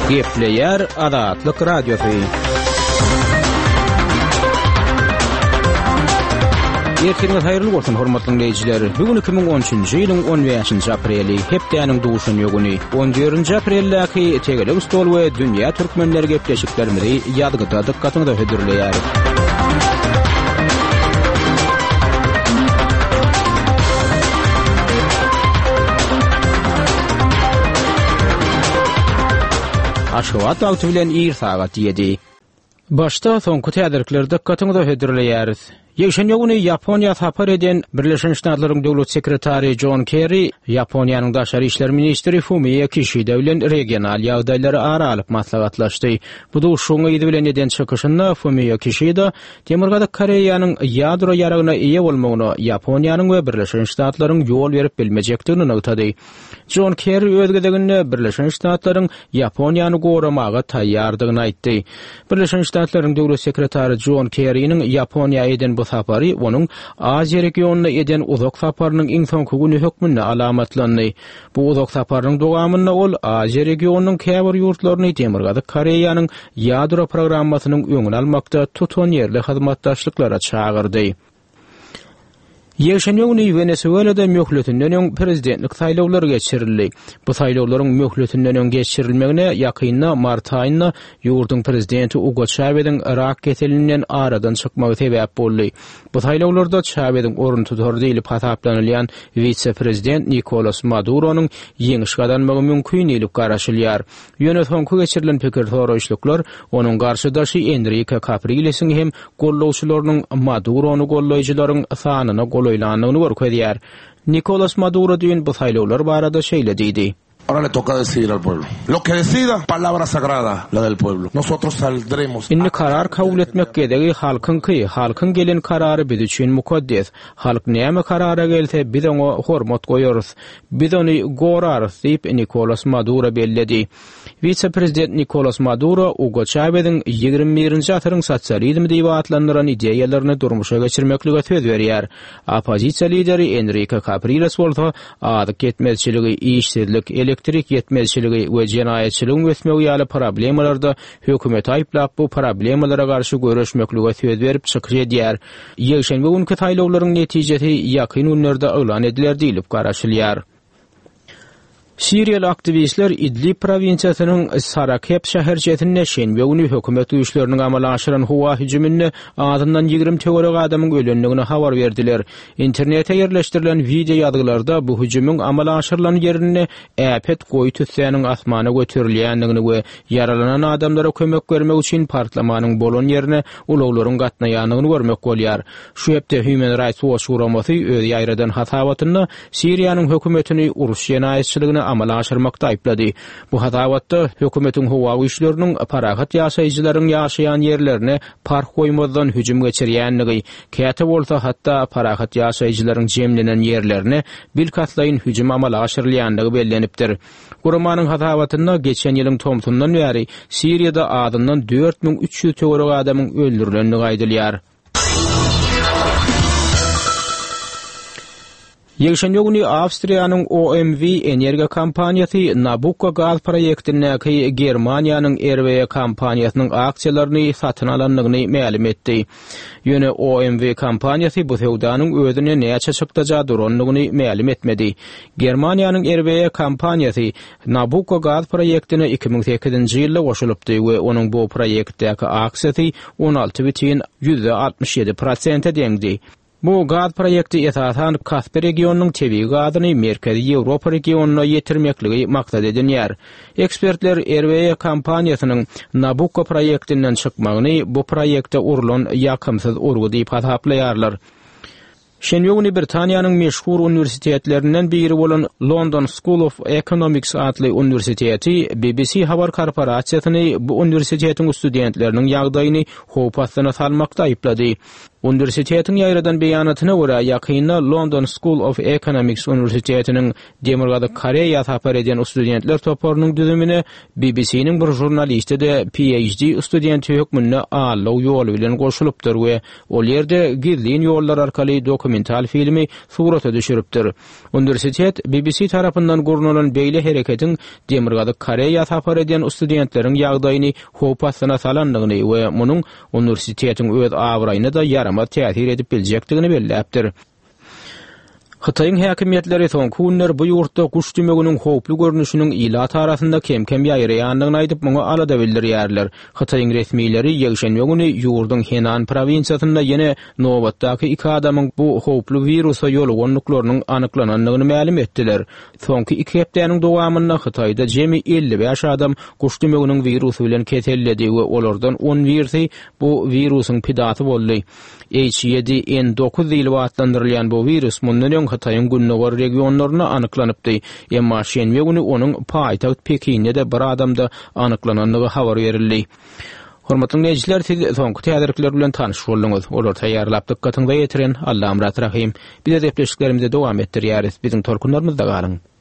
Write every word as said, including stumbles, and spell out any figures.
Gepleyer Azatlyk Radiosu. Erteniz hayırlı bolsun hormatly dinleyijiler. Bugün iki bin on üçinji ýylyň on beşinji apreli, hepdeniň duşun ýögüni. on dördünji aprelläki tegelek stol we dünýä türkmenleri gepleşiklerimizi ýadgyda dykkatyňyza hödürleýär. Aşgabat wagty bilen ýyr sagat ýedi. Başta soňky täderikler dykkatyňyza hödürleýäris. Ýeşen ýögüni Ýaponiýa tapar eden Birleşen Ştatlaryň döwlet sekretary John Kerry, Ýaponiýanyň daşary işler ministri Fumio Kishida bilen regional ýagdaýlary aralyp maslahatlaşdy. Bu duşuňa ýedi bilen eden çykyşynda Fumio Kishida Temurgada Koreýanyň ýadro ýaragyna eýe bolmagyny Ýaponiýanyň we Birleşen Ştatlaryň ýol berip bilmejekdigini ýagtady. John Kerry öz gezeginde Birleşen Ştatlaryň Ýaponiýany goramaga taýýardygyny aýtdy. Birleşen Ştatlaryň döwlet sekretary John Kerry'niň Ýaponiýa eden bu sapary onuň Aziýa regionuna eden uzak saparynyň iň soňky güni hökmünde alamatlandy. Bu uzak saparynyň dowamynda ol Aziýa regionunyň käbir ýurtlaryny Temurgada Koreýanyň ýadro programmasynyň öňüni almakda tutan ýerli hyzmatdaşlyklara çağırdy. Ýeşen ýögüni Venezuelada möhletinden öň prezidentlik saýlawlary geçirildi. Bu saýlawlaryň möhletinden öň geçirilmegine ýakynda mart aýynda ýurdun prezidenti Hugo Chávez'iň Irak keselininden aradan çykmagy sebäp boldy. Bu saýlawlarda Chávez'iň orun tutar diýilip hasaplanylýan vice-prezident Nicolas Maduro'nun ýeňiş gadanmagy mümkin diýilip garaşylýar. Ýöne soňky geçirilen pikir soraşlyklar onuň garşydaşy Enrique Capriles'iň hem gollawçylarynyň Maduro'nu gollaýjylaryň sanyna golaylanlygyny görkezýär. Nicolas Maduro diýen bu saýlawlar barada şeýle diýdi. Ahora le toca decidir al pueblo. Lo que decida, palabra sagrada, la del pueblo. Nosotros saldremos. Inni karar kabul etmek gedegi halkynky, halkyn gelen karary biz üçin mukaddes. Halk näme karara gelse biz oňa hormat goýarys. Biz ony gorarys diýip Nicolas Maduro belledi. Vice-prezident Nicolas Maduro Hugo Chávez'iň ýygrimi birinji asyryň sosializm diýip atlandyran ideýalaryny durmuşa geçirmeklige söz berýär. Opozisiýa lideri Enrique Capriles bolsa adyk ketmezçiligi, işsizlik, elektrik yetmezçiligi we jenaýetçiligiň ösmegi ýaly problemalarda hökümet aýplap bu problemalara garşy görüşmeklige söz berip çykyş edýär. Ýeşen bugünkü taýlawlaryň netijesi ýakyn günlerde elan ediler diýilip garaşylýar. Siriýal aktivistler İdlib provinsiýasynyň Sarakep şäherçesinde şenbe güni hökümet güýçleriniň amala aşyran howa hüjümine adyndan ýygrimi töwerek adamyň ölenligini habar berdiler. Internete ýerleşdirilen video ýazgylarda bu hüjümüň amala aşyrylan ýerine äpet goý tüssäniň asmana göterilýändigini we yaralanan adamlara kömek bermek üçin partlamanyň bolan ýerine ulaglaryň gatnaýandygyny görmek bolýar. Şu hepde Human Rights Watch guramasy öz ýaýradan hasabatynda Siriýanyň hökümetini uruş ýenaýetçiligine amala aşyrmakda aýplady. Bu hadawatda hökümetiň howa güýçleriniň parahat ýaşaýjylaryň ýaşaýan ýerlerine park goýmadan hüjüm geçirýändigi, käte bolsa hatda parahat ýaşaýjylaryň jemlenen ýerlerine bilkatlaýyn hüjüm amala aşyrylýandigi bellenipdir. Guramanyň hadawatynda geçen ýylyň tomtundan bäri Siriýada adyndan dört bin üç ýüz töwerek adamyň öldürilenligi aýdylýar. Ýeşen ýögüni Awstriýanyň O M V energiýa kampaniýasy Nabucco gaz proýektindäki Germaniýanyň R W E kampaniýasynyň aksiýalaryny satyn alanlygyny ma'lum etdi. Ýöne O M V kampaniýasy bu sewdanyň özüne näçe çykdaja duranlygyny ma'lum etmedi. Germaniýanyň R W E kampaniýasy Nabucco gaz proýektine iki bin sekizinji ýylda goşulypdy we onuň bu proýektdäki aksiýasy on alty bitin yüzde altmış ýedi prosent deňdi. Bu gaz proýekti esasan Kaspi regionunyň tebii gazyny Merkezi Ýewropa regionuna ýetirmekligi maksat edilýär. Ekspertler R W E kampaniýasynyň Nabucco proýektinden çykmagyny bu proýekte urulan ýakymsyz urgu diýip hasaplaýarlar. Şenýögüni Britaniýanyň meşhur universitetlerinden biri bolan London School of Economics adly universiteti B B C habar korporasiýasyny bu universitetiň studentleriniň ýagdaýyny howp astyna salmakda aýplady. Universitetiň ýaýradan beýanatyna görä ýakynda London School of Economics universitetiniň Demirgada Koreýa tapar eden studentler toparynyň düzümine B B C'niň bir jurnalisti de P H D studenti hökmünde allaw ýoly bilen goşulypdyr we ol ýerde gizlin ýollar arkaly dokument dokumental filmi surata düşürüpdir. Universitet B B C tarapyndan gurnulan beýle hereketin Demirgazyk Koreýa tapar eden studentleriň ýagdaýyny howp astyna salandygyny we munyň universitetiň öz awraýyna da ýarama täsir edip biljekdigini belläpdir. Xitayň häkimetleri soňky günler bu ýurtda guş demeginiň howply görnüşiniň ilat arasynda kem-kem ýaýraýandygyny aýdyp muňa alada bildirýärler. Xitayň resmiýetleri ýegşenme güni ýurdun Henan provinsiýasynda ýene nowatdaky iki adamyň bu howply virusa ýolugonlyklarynyň anyklanandygyny ma'lum etdiler. Soňky iki hepdeniň dowamynda Xitayda jemi elli beş adam guş demeginiň virusy bilen keselledi we olardan on birsi bu virusyň pidaty boldy. H yedi N dokuz diýilip adlandyrylýan bu virus mundan Xitayň günnäwar regionlaryna anyklanypdy. Emma şenme güni onuň paýtagy Pekin'de de bir adamda anyklanandygy habar berildi. Hormatly dinleýijiler, siz soňky täderlikler bilen tanyş boldyňyz. Olar taýýarlap dykkatyňyza ýetiren Allaham rahim. Biz de depleşiklerimizi dowam etdirýäris. Biziň tolkunlarymyzda galyň.